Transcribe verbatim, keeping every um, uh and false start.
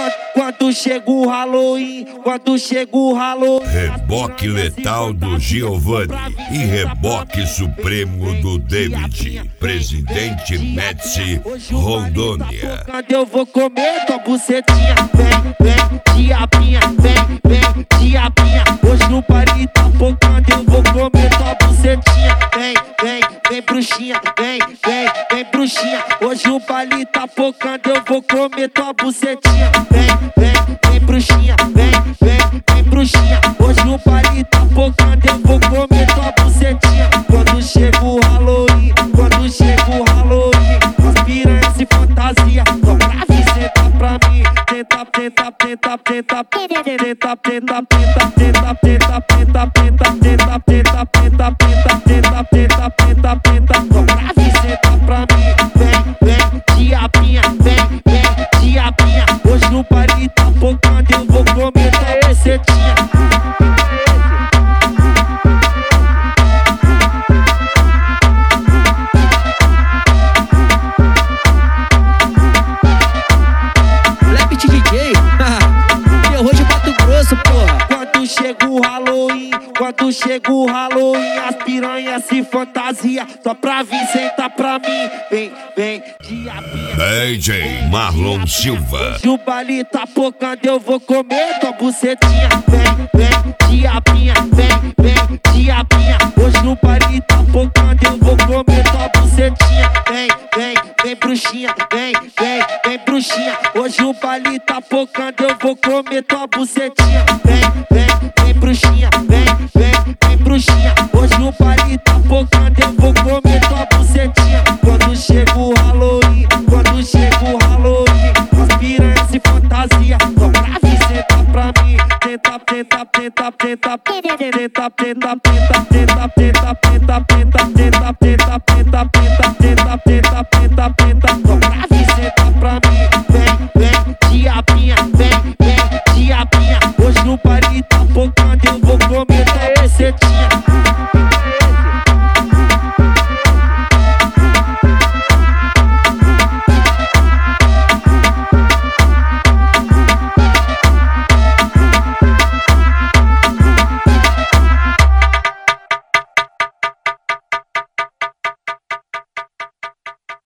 Quando chega o Halloween, quando chega o Halloween. Reboque letal do Giovanni e reboque supremo do David. Presidente Médici, Rondônia. Quando eu vou comer tua bucetinha, vem, vem, diabinha, vem, vem, diabinha. Hoje no baile tá focando, eu vou comer tua bucetinha, vem, vem, vem bruxinha, vem, vem, vem bruxinha. Hoje o baile tá focando, eu vou comer tua bucetinha, vem, vem, vem bruxinha, vem, vem, vem bruxinha. Hoje o baile tá focando, eu vou comer tua bucetinha. Quando chega o Halloween, quando chega o Halloween, as piranhas se fantasia, só pra vir sentar pra mim. Tenta, tenta, tenta, tenta, tenta, tenta, tenta, tenta, tenta, tenta, tenta, tenta, tenta, tenta, tenta, tenta, tenta, tenta, tenta, só pra vir sentar pra mim. Vem, vem, diabinha, vem, vem, diabinha. Hoje no baile tá focando, eu vou comer tua bucetinha. Quando chega o Halloween, quando chega o Halloween, as piranhas se fantasia, só pra vir sentar pra mim. Vem, vem, diabinha. D J Marlon Silva. Se o baile tá focando, eu vou comer tua bucetinha. Vem, vem, diabinha, vem, vem, diabinha. Hoje no baile tá focando, eu vou comer tua bucetinha. Vem, vem, vem bruxinha, vem, vem, vem bruxinha. Hoje o baile tá focando, eu vou comer tua bucetinha. Vem, vem, vem bruxinha, vem, vem, vem bruxinha. Hoje o baile tá focando, eu vou comer tua bucetinha. Quando chega o Halloween, quando chega o Halloween, as piranhas se fantasia, só pra vir sentar pra mim. Tenta, tenta, tenta, tenta, tenta, tenta, tenta, tenta, tenta, tenta, tenta, tenta, tenta, tenta, tenta, tenta, tenta, tenta, só pra vir sentar pra mim. Vem, vem, diabinha, vem, vem, diabinha. Hoje no baile tá focando, eu vou comer tua bucetinha.